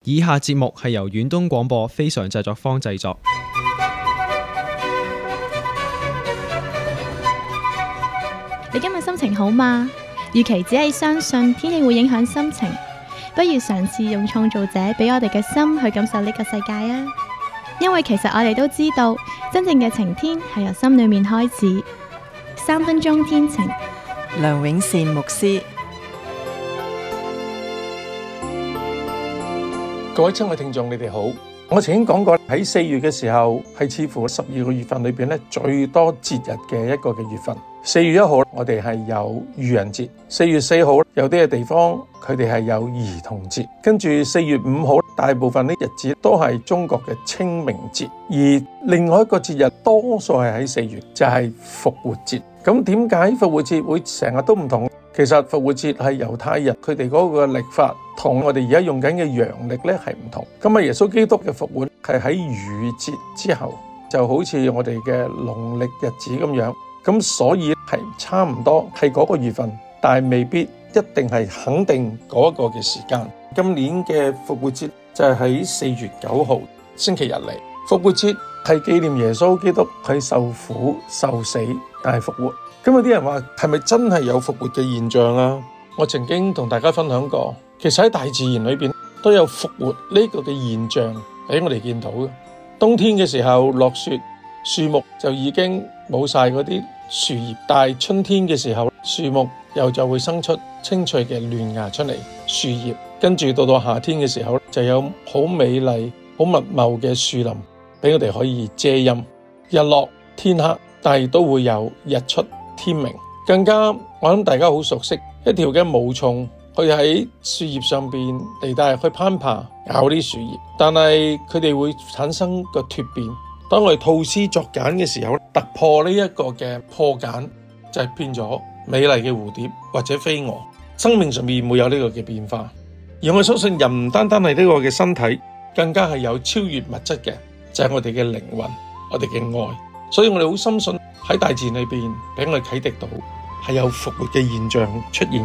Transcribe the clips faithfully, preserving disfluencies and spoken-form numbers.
以下節目係由遠東廣播非常製作坊製作。 你今日心情好嗎？與其只係相信天氣會影響心情，不如嘗試用創造者俾我哋嘅心去感受呢個世界啊！因為其實我哋都知道，真正嘅晴天係由心裏面開始。三分鐘天晴， 梁永善牧師。 各位親愛聽眾，你哋好。我曾經講過喺四月嘅時候，係似乎十二個月份裏邊咧最多節日嘅一個嘅月份。四月一號我哋係有愚人節，四月四號有啲嘅地方佢哋係有兒童節，跟住四月五號大部分啲日子都係中國嘅清明節，而另外一個節日多數係喺四月，就係復活節。咁點解復活節會成日都唔同？其實復活節係猶太人佢哋嗰個曆法同我哋而家用緊嘅陽曆咧係唔同。咁啊，耶穌基督嘅復活係喺逾越節之後，就好似我哋嘅農曆日子咁樣。咁所以係差唔多係嗰個月份，但係未必一定係肯定嗰個嘅時間。今年嘅復活節就係喺四月九號星期日嚟。復活節係紀念耶穌基督佢受苦受死但係復活。咁有啲人話係咪真係有復活嘅現象啊？我曾經同大家分享過，其實喺大自然裏邊都有復活呢個嘅現象俾我哋見到嘅。冬天嘅時候落雪，樹木就已經冇晒嗰啲樹葉，但係春天嘅時候，樹木又就會生出青翠嘅嫩芽出嚟，樹葉跟住到到夏天嘅時候，就有好美麗好密茂嘅樹林俾我哋可以遮陰。日落天黑，但係都會有日出天明。更加我諗大家好熟悉一條嘅毛蟲，佢喺樹葉上邊嚟帶去攀爬咬啲樹葉，但係佢哋會產生個蛻變。當我哋吐絲作繭嘅時候，突破呢一個嘅破繭，就係變咗美麗嘅蝴蝶或者飛蛾。生命上面會有呢個嘅變化。而我相信人唔單單係呢個嘅身體，更加係有超越物質嘅，就係我哋嘅靈魂，我哋嘅愛。所以我哋好深信喺大自然裏邊俾我哋啟迪到係有復活嘅現象出現。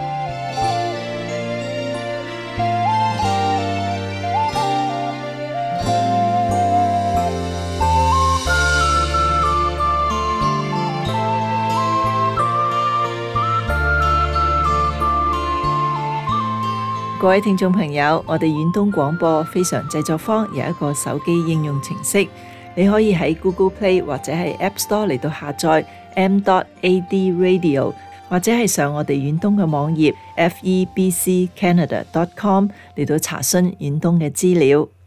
各位聽眾朋友，我哋遠東廣播非常製作坊有一個手機應用程式，你可以喺 Google Play 或者係 App Store 嚟到下載 m dot a d radio， 或者係上我哋遠東嘅網頁 f e b c canada dot com 嚟到查詢遠東嘅資料。